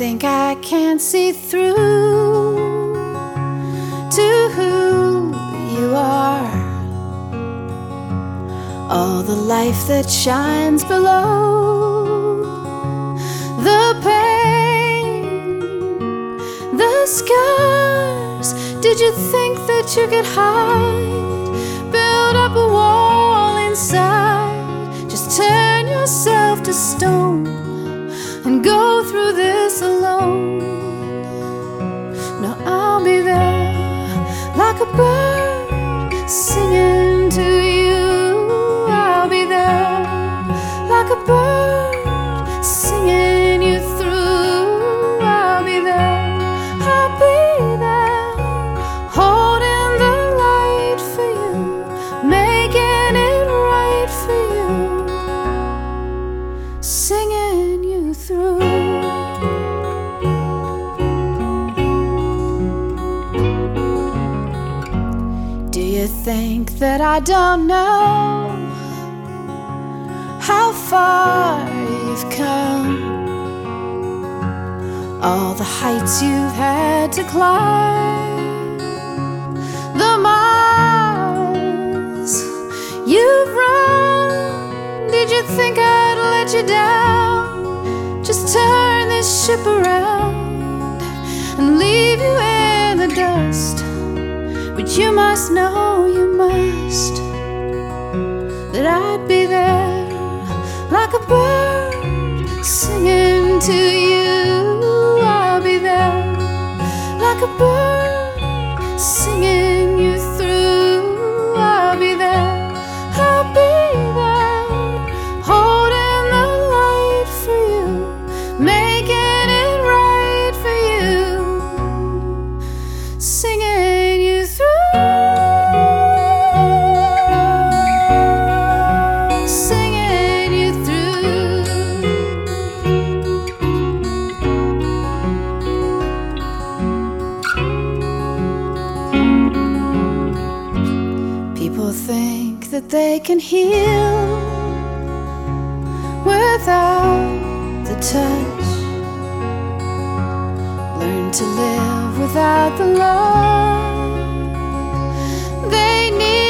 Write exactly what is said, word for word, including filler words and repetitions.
think I can't see through to who you are? All the life that shines below, the pain, the scars. Did you think that you could hide, build up a wall inside, just turn yourself to stone and go through this alone? No, I'll be there like a bird singing to you. I'll be there like a bird singing you through. I'll be there, I'll be there, holding the light for you, making it right for you, singing you through. Do you think that I don't know how far you've come, all the heights you've had to climb, the miles you've run? Did you think I'd let you down, just turn this ship around and leave you in the dust? But you must know, you must, that I'd be there like a bird singing to you. I'll be there like a bird singing you through. I'll be there, I'll be there, holding the light for you, making it right for you, singing you through. People think that they can heal without the touch, learn to live without the love they need.